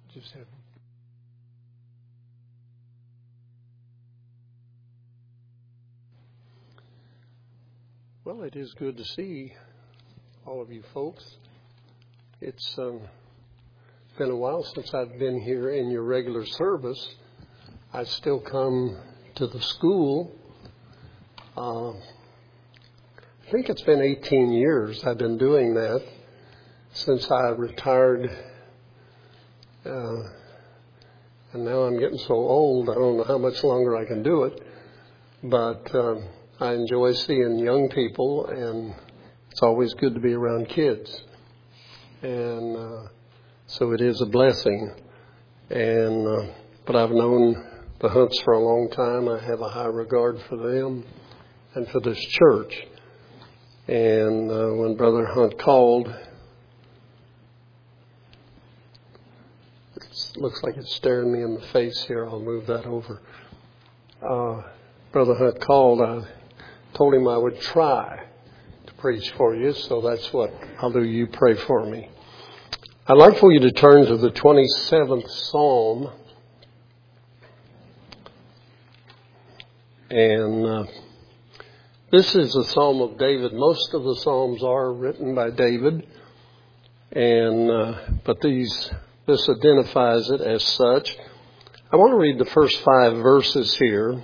Just have. Well, it is good to see all of you folks. It's been a while since I've been here in your regular service. I still come to the school. I think it's been 18 years I've been doing that since I retired. And now I'm getting so old, I don't know how much longer I can do it. But I enjoy seeing young people, and it's always good to be around kids. And so it is a blessing. And but I've known the Hunts for a long time. I have a high regard for them and for this church. And when Brother Hunt called, it looks like it's staring me in the face here. I'll move that over. Brother Hunt called. I told him I would try to preach for you, so that's what I'll do. You pray for me. I'd like for you to turn to the 27th Psalm. And this is a Psalm of David. Most of the Psalms are written by David, and but this identifies it as such. I want to read the first 5 verses here.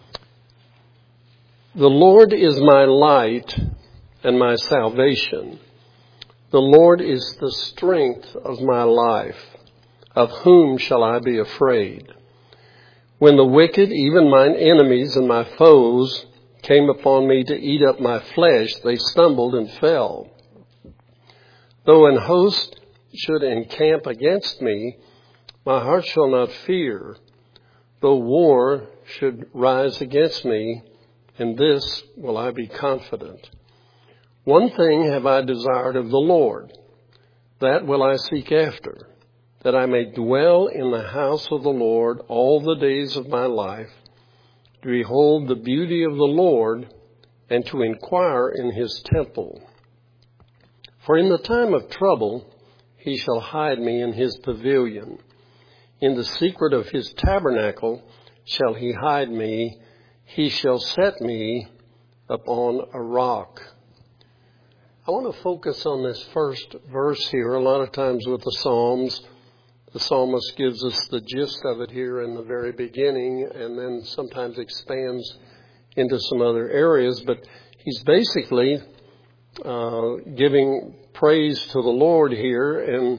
The Lord is my light and my salvation. The Lord is the strength of my life. Of whom shall I be afraid? When the wicked, even mine enemies and my foes, came upon me to eat up my flesh, they stumbled and fell. Though an host should encamp against me, my heart shall not fear. Though war should rise against me, in this will I be confident. One thing have I desired of the Lord, that will I seek after, that I may dwell in the house of the Lord all the days of my life, to behold the beauty of the Lord, and to inquire in his temple. For in the time of trouble he shall hide me in his pavilion. In the secret of his tabernacle shall he hide me. He shall set me upon a rock. I want to focus on this first verse here. A lot of times with the Psalms, the psalmist gives us the gist of it here in the very beginning and then sometimes expands into some other areas. But he's basically giving praise to the Lord here. And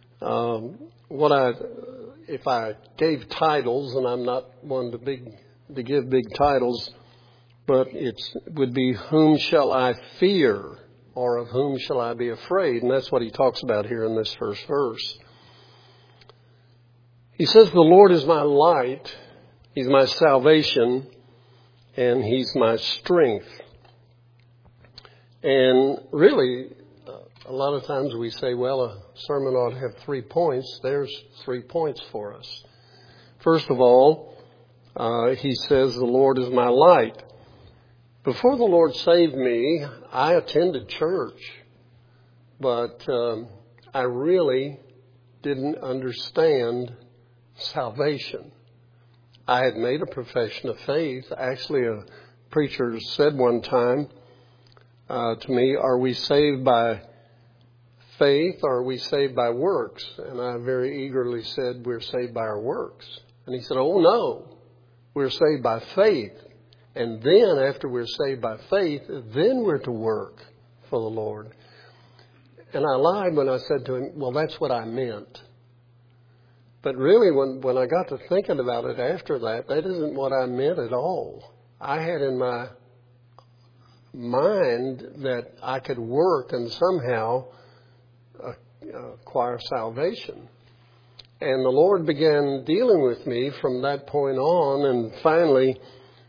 if I gave titles, and I'm not one to give big titles, but it would be, whom shall I fear, or of whom shall I be afraid? And that's what he talks about here in this first verse. He says, the Lord is my light, he's my salvation, and he's my strength. And really, a lot of times we say, well, a sermon ought to have 3 points. There's 3 points for us. First of all, he says, the Lord is my light. Before the Lord saved me, I attended church, but I really didn't understand salvation. I had made a profession of faith. Actually, a preacher said one time to me, are we saved by faith or are we saved by works? And I very eagerly said, we're saved by our works. And he said, oh no, we're saved by faith. And then after we're saved by faith, then we're to work for the Lord. And I lied when I said to him, well, that's what I meant. But really, when I got to thinking about it after that isn't what I meant at all. I had in my mind that I could work and somehow acquire salvation. And the Lord began dealing with me from that point on, and finally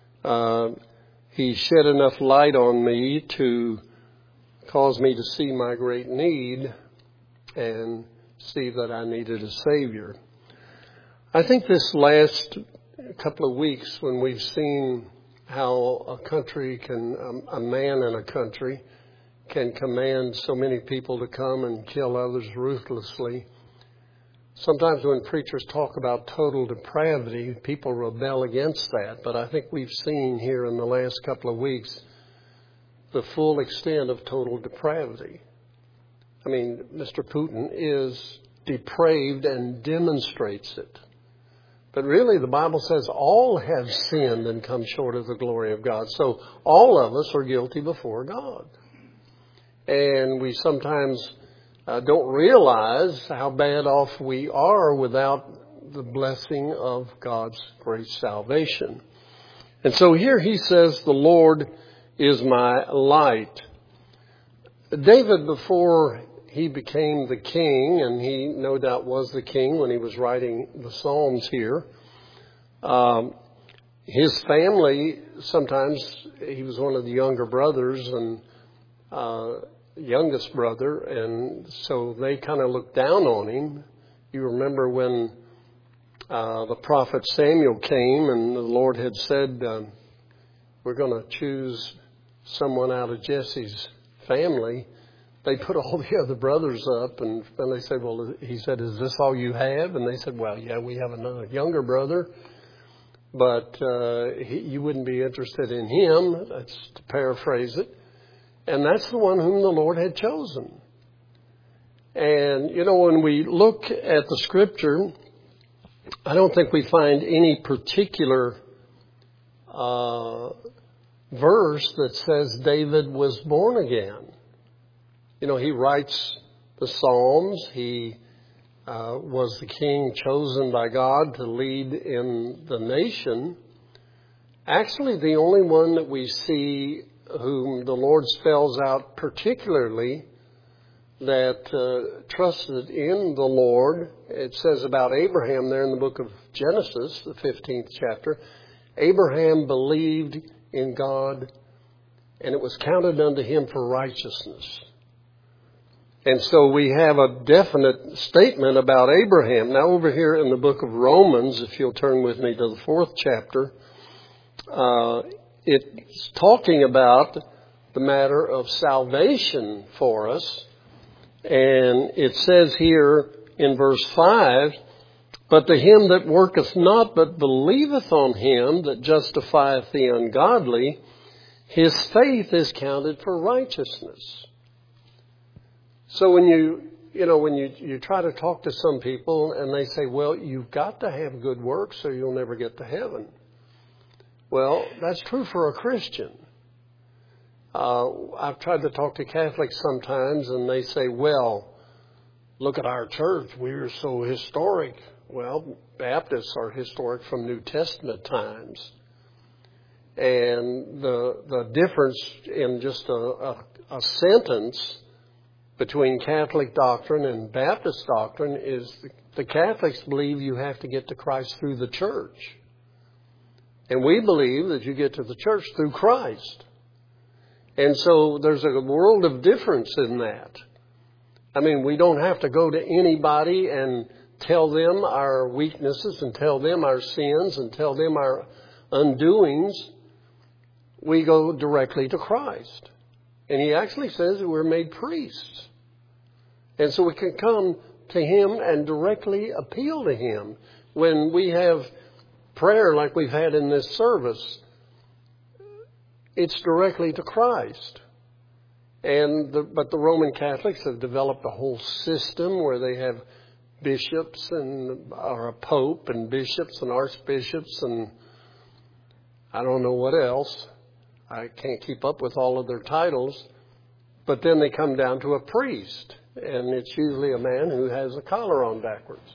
he shed enough light on me to cause me to see my great need and see that I needed a Savior. I think this last couple of weeks, when we've seen how a country a man in a country can command so many people to come and kill others ruthlessly, Sometimes when preachers talk about total depravity, people rebel against that. But I think we've seen here in the last couple of weeks the full extent of total depravity. I mean, Mr. Putin is depraved and demonstrates it. But really, the Bible says all have sinned and come short of the glory of God. So all of us are guilty before God. And we sometimes don't realize how bad off we are without the blessing of God's great salvation. And so here he says, the Lord is my light. David, before he became the king, and he no doubt was the king when he was writing the Psalms here, his family, sometimes he was one of the younger brothers and youngest brother, and so they kind of looked down on him. You remember when the prophet Samuel came and the Lord had said, we're going to choose someone out of Jesse's family. They put all the other brothers up, and they said, well, he said, is this all you have? And they said, well, yeah, we have another younger brother, but you wouldn't be interested in him. That's to paraphrase it. And that's the one whom the Lord had chosen. And, you know, when we look at the Scripture, I don't think we find any particular verse that says David was born again. You know, he writes the Psalms. He was the king chosen by God to lead in the nation. Actually, the only one that we see whom the Lord spells out particularly that trusted in the Lord, it says about Abraham there in the book of Genesis, the 15th chapter, Abraham believed in God, and it was counted unto him for righteousness. And so we have a definite statement about Abraham. Now over here in the book of Romans, if you'll turn with me to the 4th chapter, it's talking about the matter of salvation for us. And it says here in verse 5, but to him that worketh not, but believeth on him that justifieth the ungodly, his faith is counted for righteousness. So when you try to talk to some people and they say, well, you've got to have good works or you'll never get to heaven. Well, that's true for a Christian. I've tried to talk to Catholics sometimes and they say, well, look at our church. We're so historic. Well, Baptists are historic from New Testament times. And the difference in just a sentence between Catholic doctrine and Baptist doctrine is the Catholics believe you have to get to Christ through the church. And we believe that you get to the church through Christ. And so there's a world of difference in that. I mean, we don't have to go to anybody and tell them our weaknesses and tell them our sins and tell them our undoings. We go directly to Christ. And he actually says that we're made priests. And so we can come to him and directly appeal to him. When we have prayer like we've had in this service, it's directly to Christ. But the Roman Catholics have developed a whole system where they have bishops or a pope and bishops and archbishops and I don't know what else. I can't keep up with all of their titles. But then they come down to a priest. And it's usually a man who has a collar on backwards.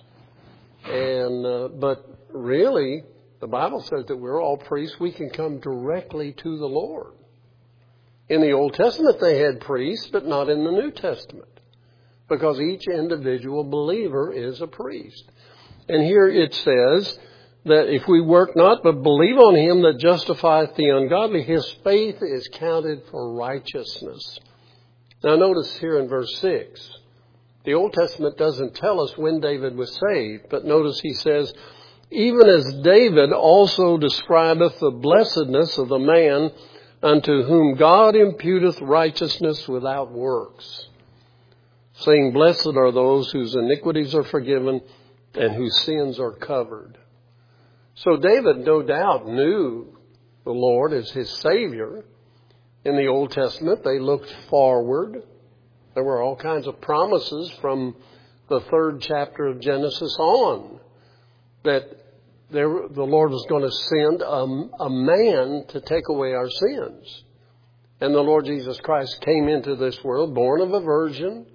But really, the Bible says that we're all priests. We can come directly to the Lord. In the Old Testament, they had priests, but not in the New Testament. Because each individual believer is a priest. And here it says that if we work not, but believe on him that justifieth the ungodly, his faith is counted for righteousness. Now notice here in verse 6, the Old Testament doesn't tell us when David was saved, but notice he says, even as David also describeth the blessedness of the man unto whom God imputeth righteousness without works, saying, blessed are those whose iniquities are forgiven and whose sins are covered. So David no doubt knew the Lord as his Savior. In the Old Testament, they looked forward. There were all kinds of promises from the 3rd chapter of Genesis on that the Lord was going to send a man to take away our sins. And the Lord Jesus Christ came into this world, born of a virgin,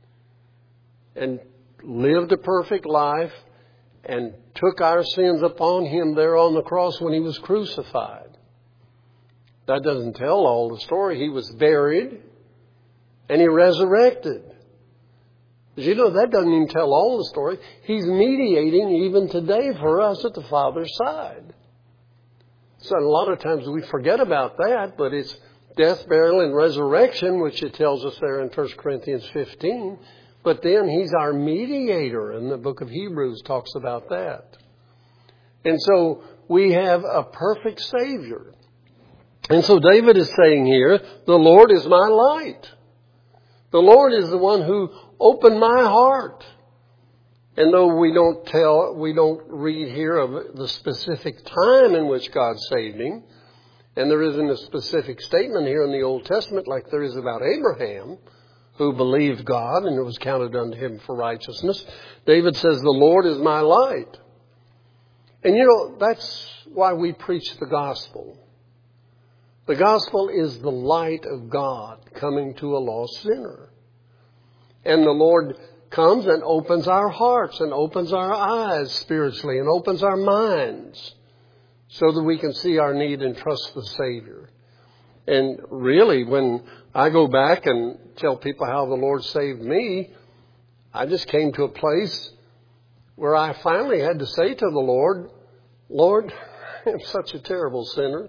and lived a perfect life, and took our sins upon him there on the cross when he was crucified. That doesn't tell all the story. He was buried and he resurrected. But you know, that doesn't even tell all the story. He's mediating even today for us at the Father's side. So a lot of times we forget about that, but it's death, burial, and resurrection, which it tells us there in 1 Corinthians 15. But then he's our mediator, and the book of Hebrews talks about that. And so we have a perfect Savior. And so David is saying here, the Lord is my light. The Lord is the one who opened my heart. And though we don't read here of the specific time in which God saved him, and there isn't a specific statement here in the Old Testament like there is about Abraham, who believed God and it was counted unto him for righteousness. David says, the Lord is my light. And you know, that's why we preach the gospel. The gospel is the light of God coming to a lost sinner. And the Lord comes and opens our hearts and opens our eyes spiritually and opens our minds so that we can see our need and trust the Savior. And really, when I go back and tell people how the Lord saved me, I just came to a place where I finally had to say to the Lord, Lord, I'm such a terrible sinner.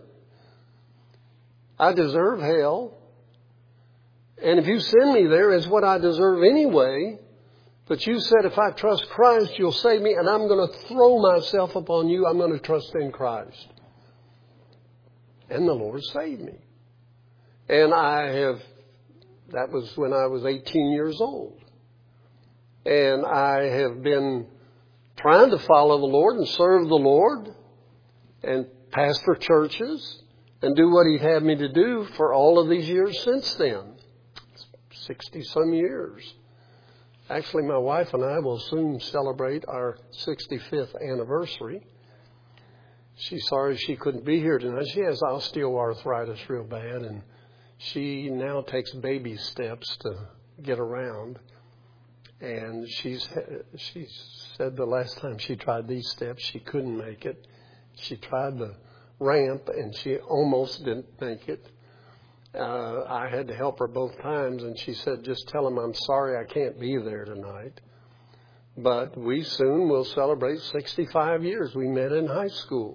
I deserve hell. And if you send me there, it's what I deserve anyway. But you said if I trust Christ, you'll save me, and I'm going to throw myself upon you. I'm going to trust in Christ. And the Lord saved me. And that was when I was 18 years old. And I have been trying to follow the Lord and serve the Lord and pastor churches and do what He'd had me to do for all of these years since then. 60-some years. Actually, my wife and I will soon celebrate our 65th anniversary. She's sorry she couldn't be here tonight. She has osteoarthritis real bad, and she now takes baby steps to get around. And she said the last time she tried these steps, she couldn't make it. She tried the ramp, and she almost didn't make it. I had to help her both times, and she said, just tell him I'm sorry I can't be there tonight. But we soon will celebrate 65 years. We met in high school.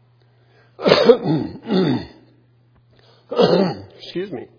Excuse me.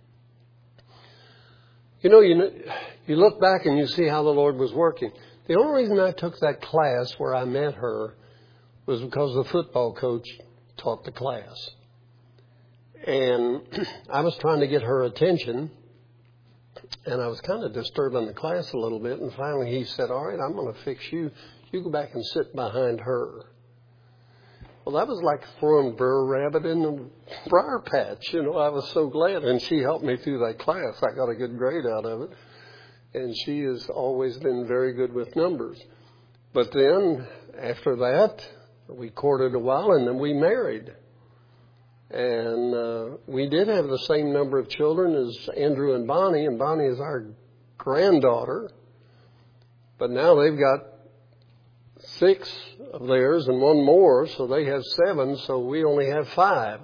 You look back and you see how the Lord was working. The only reason I took that class where I met her was because the football coach taught the class. And I was trying to get her attention, and I was kind of disturbing the class a little bit. And finally he said, all right, I'm going to fix you. You go back and sit behind her. Well, that was like throwing Brer Rabbit in the briar patch. I was so glad. And she helped me through that class. I got a good grade out of it. And she has always been very good with numbers. But then, after that, we courted a while, and then we married. And we did have the same number of children as Andrew and Bonnie is our granddaughter. But now they've got 6 of theirs and 1 more, so they have 7, so we only have 5.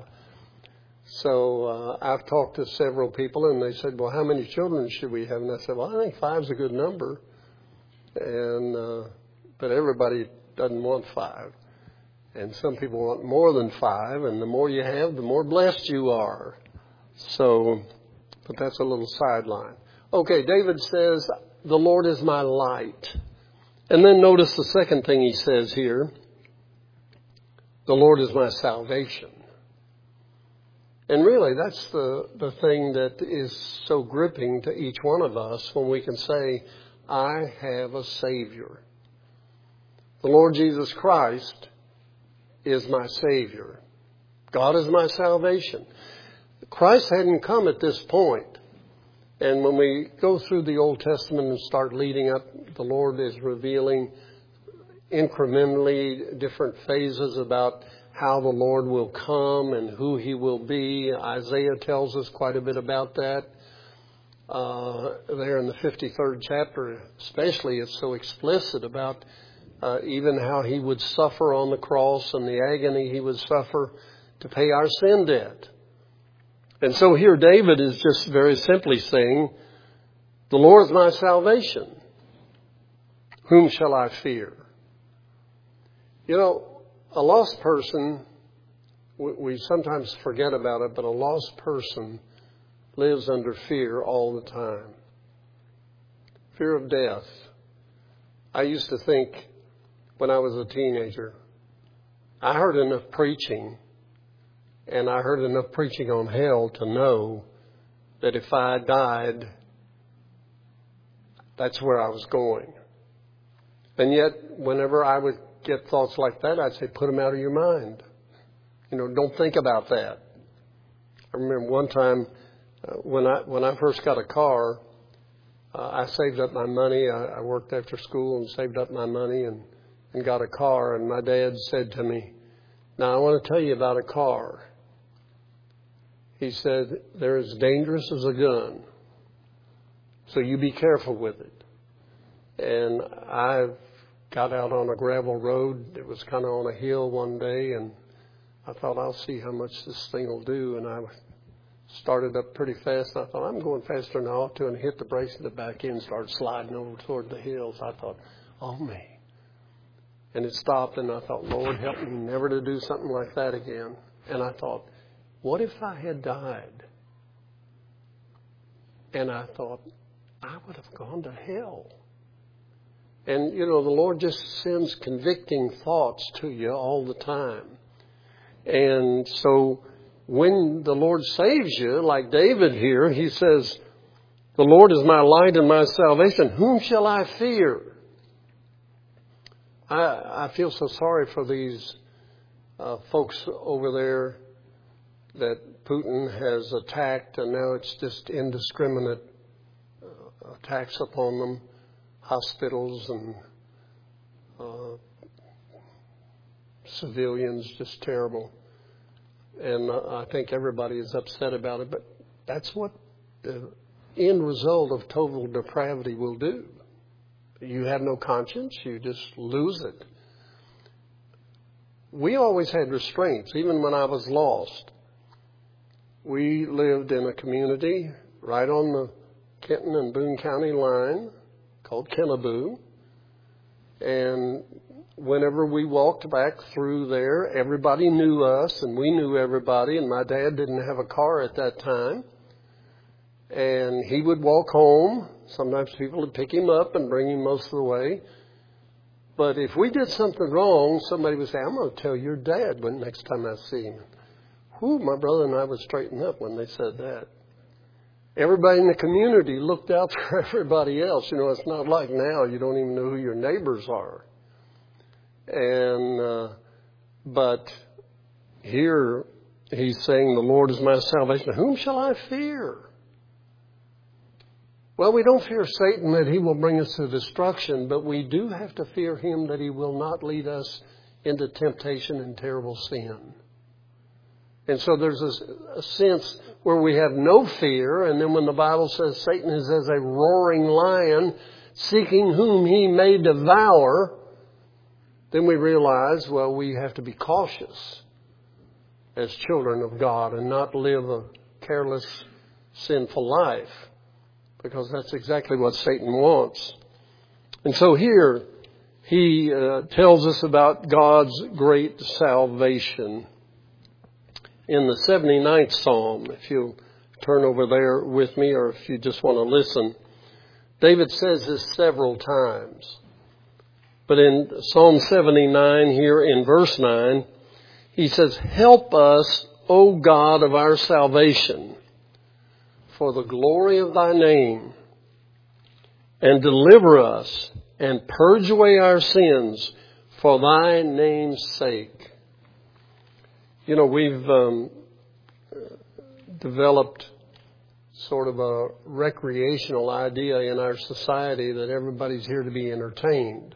So I've talked to several people, and they said, well, how many children should we have? And I said, well, I think 5's a good number. And but everybody doesn't want 5. And some people want more than 5, and the more you have, the more blessed you are. So, but that's a little sideline. Okay, David says, the Lord is my light. And then notice the second thing he says here, the Lord is my salvation. And really, that's the thing that is so gripping to each one of us when we can say, I have a Savior. The Lord Jesus Christ is my Savior. God is my salvation. Christ hadn't come at this point. And when we go through the Old Testament and start leading up, the Lord is revealing incrementally different phases about how the Lord will come and who He will be. Isaiah tells us quite a bit about that. There in the 53rd chapter, especially, it's so explicit about even how He would suffer on the cross and the agony He would suffer to pay our sin debt. And so here David is just very simply saying, the Lord is my salvation. Whom shall I fear? You know, a lost person, we sometimes forget about it, but a lost person lives under fear all the time. Fear of death. I used to think when I was a teenager, I heard enough preaching, and I heard enough preaching on hell to know that if I died, that's where I was going. And yet, whenever I would get thoughts like that, I'd say, put them out of your mind. You know, don't think about that. I remember one time when I first got a car, I saved up my money. I worked after school and saved up my money and got a car. And my dad said to me, now I want to tell you about a car. He said, they're as dangerous as a gun. So you be careful with it. And I got out on a gravel road. It was kind of on a hill one day, and I thought, I'll see how much this thing will do. And I started up pretty fast. And I thought, I'm going faster than I ought to, and hit the brakes in the back end, started sliding over toward the hills. I thought, oh, me. And it stopped, and I thought, Lord, help me never to do something like that again. And I thought, what if I had died? And I thought, I would have gone to hell. And, you know, the Lord just sends convicting thoughts to you all the time. And so when the Lord saves you, like David here, he says, the Lord is my light and my salvation. Whom shall I fear? I feel so sorry for these folks over there that Putin has attacked, and now it's just indiscriminate attacks upon them, hospitals and civilians, just terrible. And I think everybody is upset about it, but that's what the end result of total depravity will do. You have no conscience, you just lose it. We always had restraints, even when I was lost. We lived in a community right on the Kenton and Boone County line called Kenneboo. And whenever we walked back through there, everybody knew us and we knew everybody. And my dad didn't have a car at that time. And he would walk home. Sometimes people would pick him up and bring him most of the way. But if we did something wrong, somebody would say, I'm going to tell your dad when next time I see him. Whew, my brother and I would straighten up when they said that. Everybody in the community looked out for everybody else. You know, it's not like now. You don't even know who your neighbors are. And, but here he's saying, the Lord is my salvation. Whom shall I fear? Well, we don't fear Satan that he will bring us to destruction, but we do have to fear him that he will not lead us into temptation and terrible sin. And so there's a sense where we have no fear, and then when the Bible says Satan is as a roaring lion seeking whom he may devour, then we realize, well, we have to be cautious as children of God and not live a careless, sinful life, because that's exactly what Satan wants. And so here he tells us about God's great salvation. In the 79th Psalm, if you'll turn over there with me, or if you just want to listen, David says this several times. But in Psalm 79 here in verse 9, he says, help us, O God of our salvation, for the glory of thy name, and deliver us and purge away our sins For thy name's sake. You know, we've developed sort of a recreational idea in our society that everybody's here to be entertained.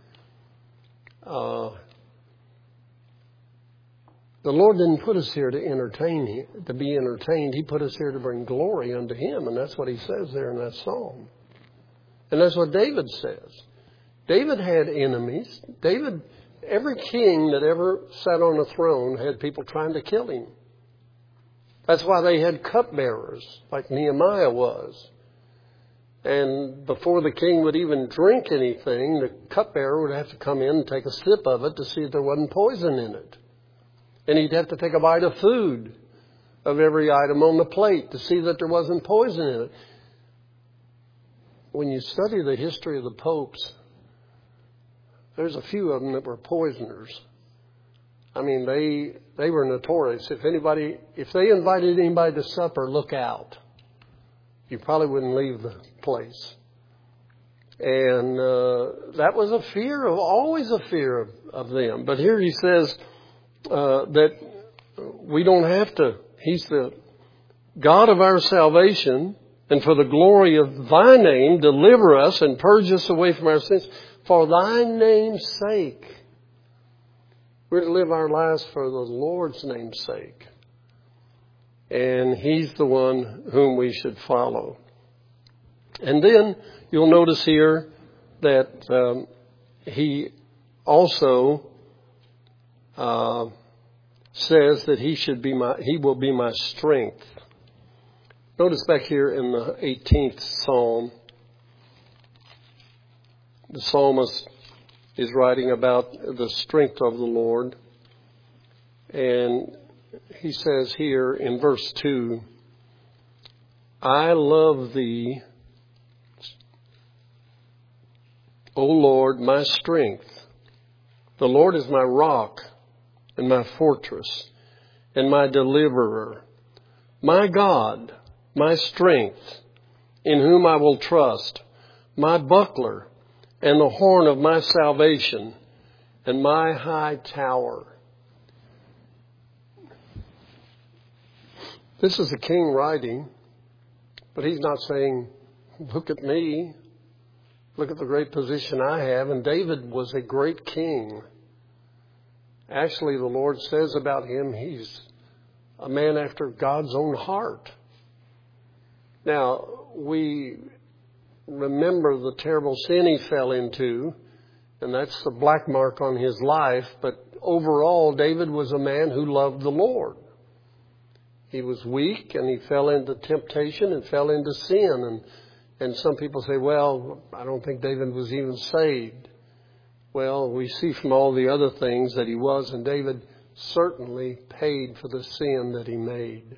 The Lord didn't put us here to to be entertained. He put us here to bring glory unto Him, and that's what He says there in that psalm. And that's what David says. David had enemies. Every king that ever sat on a throne had people trying to kill him. That's why they had cupbearers, like Nehemiah was. And before the king would even drink anything, the cupbearer would have to come in and take a sip of it to see if there wasn't poison in it. And he'd have to take a bite of food of every item on the plate to see that there wasn't poison in it. When you study the history of the popes, there's a few of them that were poisoners. I mean, they were notorious. If they invited anybody to supper, look out. You probably wouldn't leave the place. And that was always a fear of them. But here he says that we don't have to. He's the God of our salvation, and for the glory of thy name, deliver us and purge us away from our sins. For thy name's sake. We're to live our lives for the Lord's name's sake. And He's the one whom we should follow. And then you'll notice here that He also says that He will be my strength. Notice back here in the 18th Psalm, the psalmist is writing about the strength of the Lord. And he says here in verse 2, I love thee, O Lord, my strength. The Lord is my rock and my fortress and my deliverer. My God, my strength, in whom I will trust, my buckler, and the horn of my salvation, and my high tower. This is a king writing, but he's not saying, look at me, look at the great position I have. And David was a great king. Actually, the Lord says about him, he's a man after God's own heart. Now, we remember the terrible sin he fell into, and that's the black mark on his life. But overall, David was a man who loved the Lord. He was weak, and he fell into temptation and fell into sin. And some people say, well, I don't think David was even saved. Well, we see from all the other things that he was, and David certainly paid for the sin that he made.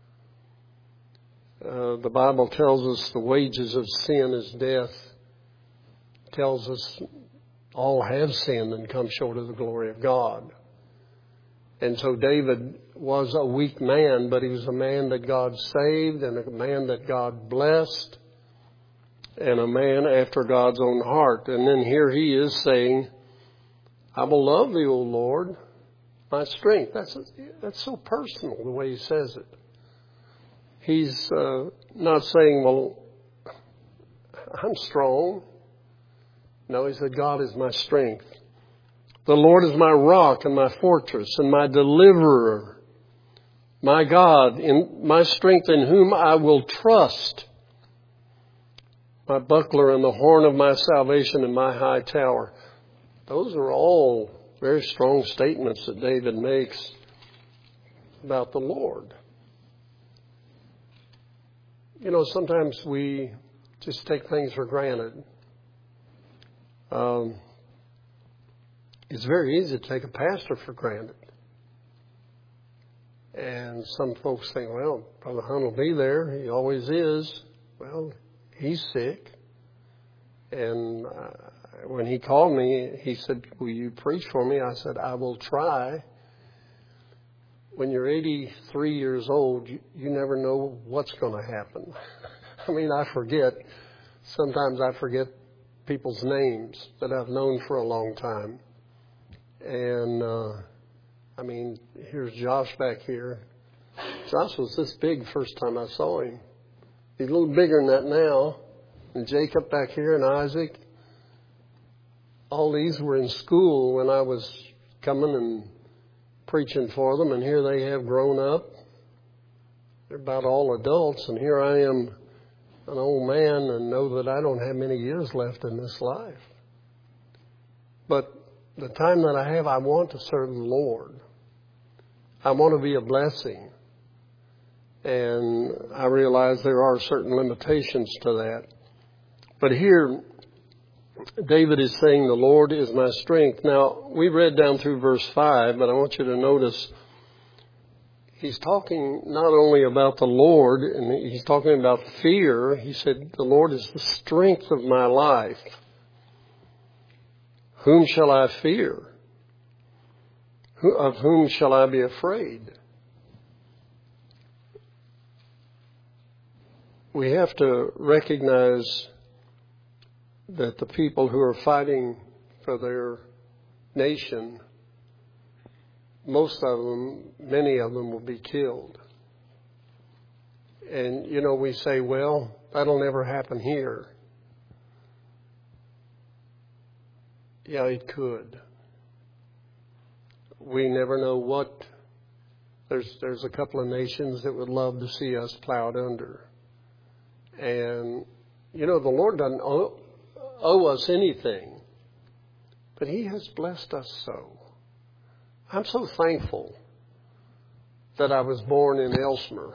The Bible tells us the wages of sin is death. It tells us all have sinned and come short of the glory of God. And so David was a weak man, but he was a man that God saved and a man that God blessed and a man after God's own heart. And then here he is saying, I will love thee, O Lord, my strength. That's so personal the way he says it. He's not saying, well, I'm strong. No, he said, God is my strength. The Lord is my rock and my fortress and my deliverer. My God, in my strength in whom I will trust. My buckler and the horn of my salvation and my high tower. Those are all very strong statements that David makes about the Lord. You know, sometimes we just take things for granted. It's very easy to take a pastor for granted. And some folks think, well, Brother Hunt will be there. He always is. Well, he's sick. And when he called me, he said, will you preach for me? I said, I will try. When you're 83 years old, you never know what's going to happen. I mean, I forget. Sometimes I forget people's names that I've known for a long time. And, here's Josh back here. Josh was this big first time I saw him. He's a little bigger than that now. And Jacob back here and Isaac. All these were in school when I was coming and preaching for them. And here they have grown up. They're about all adults. And here I am, an old man, and know that I don't have many years left in this life. But the time that I have, I want to serve the Lord. I want to be a blessing. And I realize there are certain limitations to that. But here, David is saying, the Lord is my strength. Now, we read down through verse 5, but I want you to notice he's talking not only about the Lord, and he's talking about fear. He said, the Lord is the strength of my life. Whom shall I fear? Of whom shall I be afraid? We have to recognize that the people who are fighting for their nation, most of them, many of them will be killed. And, we say, well, that'll never happen here. Yeah, it could. We never know what. There's a couple of nations that would love to see us plowed under. And, the Lord doesn't owe us anything. But He has blessed us so. I'm so thankful that I was born in Ellesmere.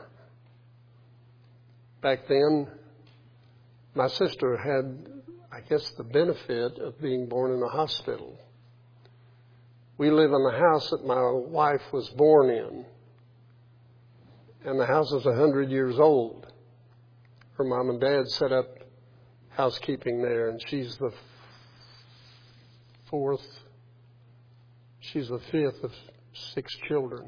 Back then, my sister had, the benefit of being born in a hospital. We live in the house that my wife was born in. And the house is 100 years old. Her mom and dad set up housekeeping there, and she's the fifth of 6 children.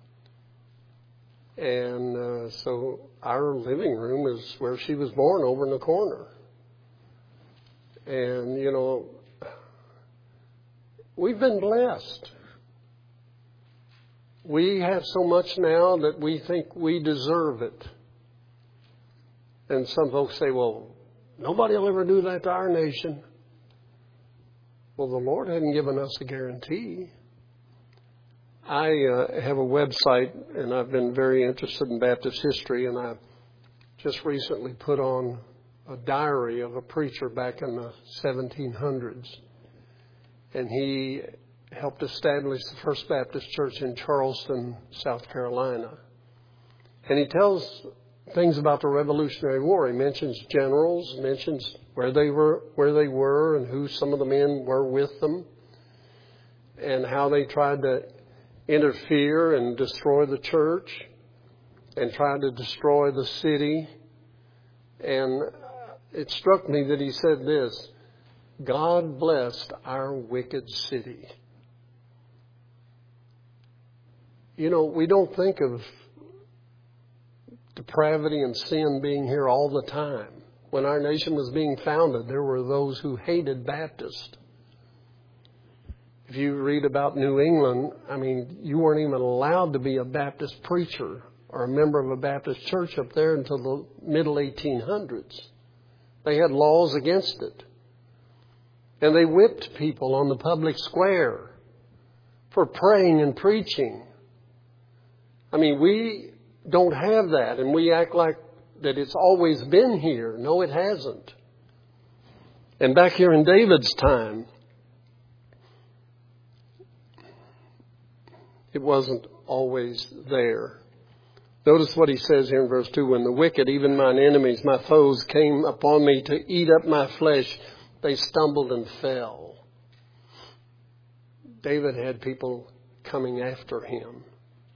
And so our living room is where she was born, over in the corner. And, we've been blessed. We have so much now that we think we deserve it. And some folks say, well, nobody will ever do that to our nation. Well, the Lord hadn't given us a guarantee. I have a website, and I've been very interested in Baptist history, and I just recently put on a diary of a preacher back in the 1700s. And he helped establish the First Baptist Church in Charleston, South Carolina. And he tells things about the Revolutionary War. He mentions generals, mentions where they were, and who some of the men were with them, and how they tried to interfere and destroy the church, and tried to destroy the city. And it struck me that he said this: God blessed our wicked city. We don't think of depravity and sin being here all the time. When our nation was being founded, there were those who hated Baptists. If you read about New England, you weren't even allowed to be a Baptist preacher or a member of a Baptist church up there until the middle 1800s. They had laws against it. And they whipped people on the public square for praying and preaching. We don't have that, and we act like that it's always been here. No, it hasn't. And back here in David's time, it wasn't always there. Notice what he says here in verse 2. When the wicked, even mine enemies, my foes, came upon me to eat up my flesh, they stumbled and fell. David had people coming after him.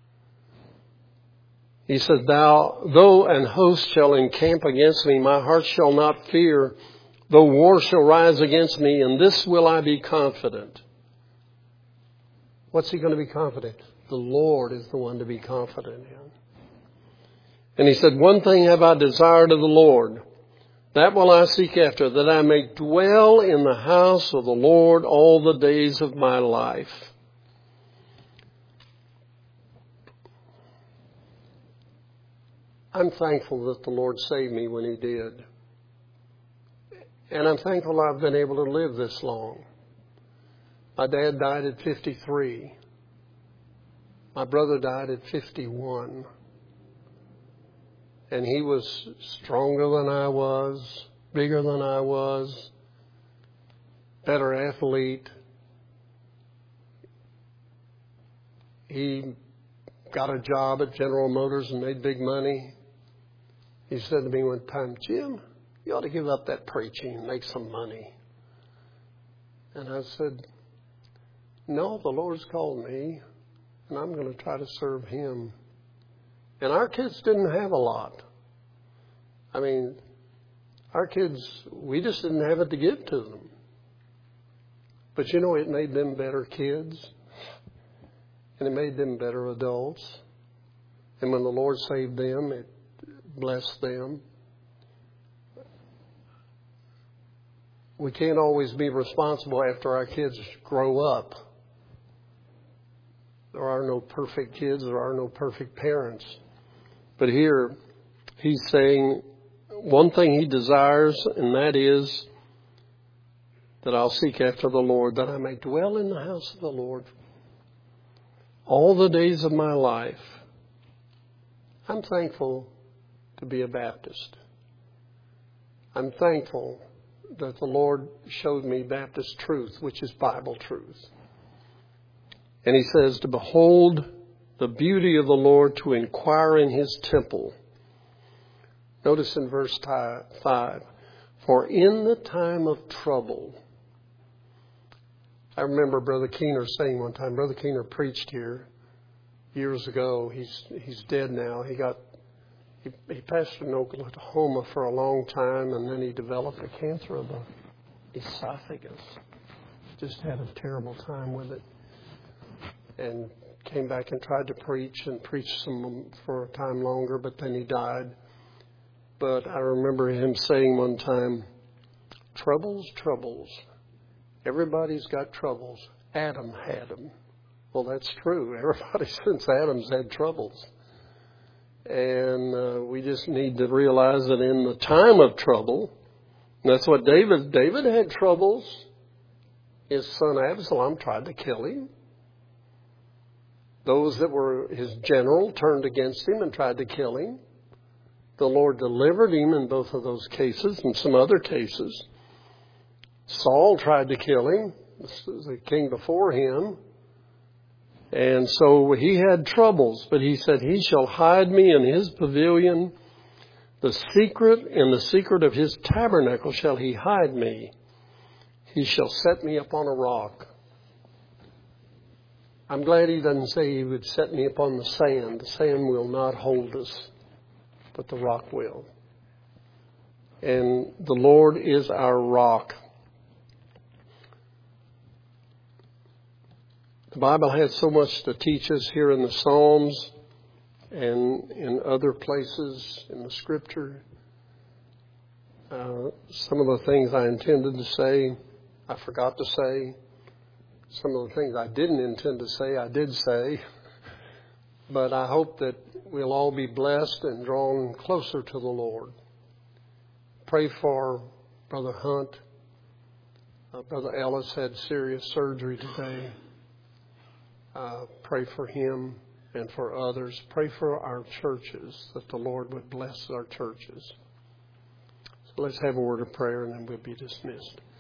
He said, though an host shall encamp against me, my heart shall not fear. Though war shall rise against me, in this will I be confident. What's he going to be confident? The Lord is the one to be confident in. And he said, one thing have I desired of the Lord, that will I seek after, that I may dwell in the house of the Lord all the days of my life, I'm thankful that the Lord saved me when He did. And I'm thankful I've been able to live this long. My dad died at 53. My brother died at 51. And he was stronger than I was, bigger than I was, better athlete. He got a job at General Motors and made big money. He said to me one time, "Jim, you ought to give up that preaching and make some money." And I said, "No, the Lord's called me, and I'm going to try to serve Him." And our kids didn't have a lot. I mean, our kids, we just didn't have it to give to them. But you know, it made them better kids. And it made them better adults. And when the Lord saved them, it blessed them. We can't always be responsible after our kids grow up. There are no perfect kids. There are no perfect parents. But here, He's saying one thing He desires, and that is that I'll seek after the Lord, that I may dwell in the house of the Lord all the days of my life. I'm thankful to be a Baptist. I'm thankful that the Lord showed me Baptist truth, which is Bible truth. And He says to behold the beauty of the Lord, to inquire in His temple. Notice in verse 5, for in the time of trouble. I remember Brother Keener saying one time, Brother Keener preached here years ago. He's dead now. He pastored in Oklahoma for a long time, and then he developed a cancer of the esophagus. Just had a terrible time with it. And came back and tried to preach and preached some for a time longer, but then he died. But I remember him saying one time, troubles. Everybody's got troubles. Adam had them. Well, that's true. Everybody since Adam's had troubles. And we just need to realize that in the time of trouble, and that's what David had troubles. His son Absalom tried to kill him. Those that were his general turned against him and tried to kill him. The Lord delivered him in both of those cases and some other cases. Saul tried to kill him, the king before him. And so he had troubles, but he said, He shall hide me in His pavilion. In the secret of His tabernacle shall He hide me. He shall set me upon a rock. I'm glad He doesn't say He would set me upon the sand. The sand will not hold us, but the rock will. And the Lord is our rock. The Bible has so much to teach us here in the Psalms and in other places in the Scripture. Some of the things I intended to say, I forgot to say. Some of the things I didn't intend to say, I did say. But I hope that we'll all be blessed and drawn closer to the Lord. Pray for Brother Hunt. Brother Ellis had serious surgery today. Pray for him and for others. Pray for our churches, that the Lord would bless our churches. So let's have a word of prayer and then we'll be dismissed.